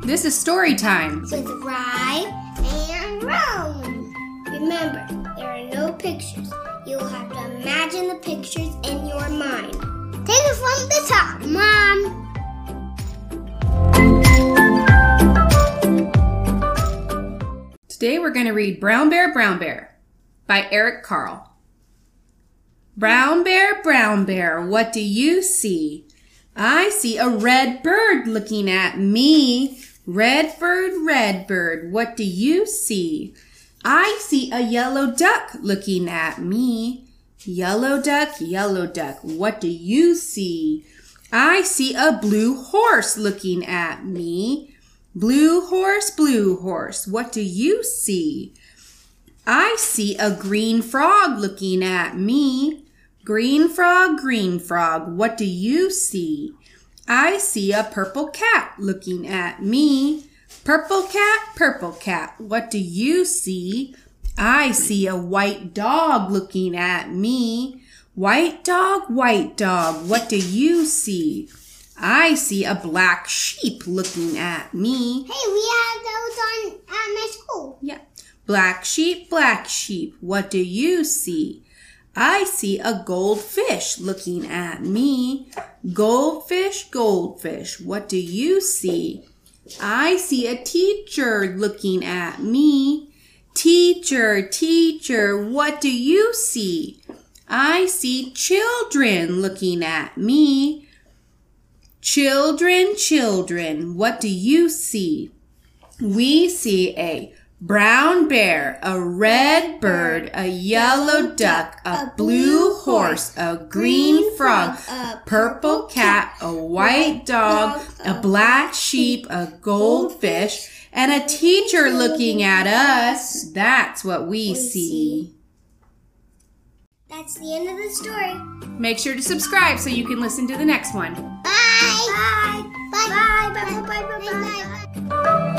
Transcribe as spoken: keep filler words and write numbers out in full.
This is story time. With Rye and Rowan. Remember, there are no pictures. You'll have to imagine the pictures in your mind. Take it from the top, Mom. Today we're going to read Brown Bear, Brown Bear by Eric Carle. Brown bear, brown bear, what do you see? I see a red bird looking at me. Red bird, red bird, what do you see? I see a yellow duck looking at me. Yellow duck, yellow duck, what do you see? I see a blue horse looking at me. Blue horse, blue horse, what do you see? I see a green frog looking at me. Green frog, green frog, what do you see? I see a purple cat looking at me. Purple cat, purple cat, what do you see? I see a white dog looking at me. White dog, white dog, what do you see? I see a black sheep looking at me. Hey, we have those on at my school. Yeah. Black sheep, black sheep, what do you see? I see a goldfish looking at me. Goldfish, goldfish, what do you see? I see a teacher looking at me. Teacher, teacher, what do you see? I see children looking at me. Children, children, what do you see? We see a brown bear, a red bird, a yellow duck, a blue horse, a green frog, a purple cat, a white dog, a black sheep, a goldfish, and a teacher looking at us. That's what we see. That's the end of the story. Make sure to subscribe so you can listen to the next one. Bye. Bye. Bye. Bye. Bye. Bye. Bye. Bye. Bye.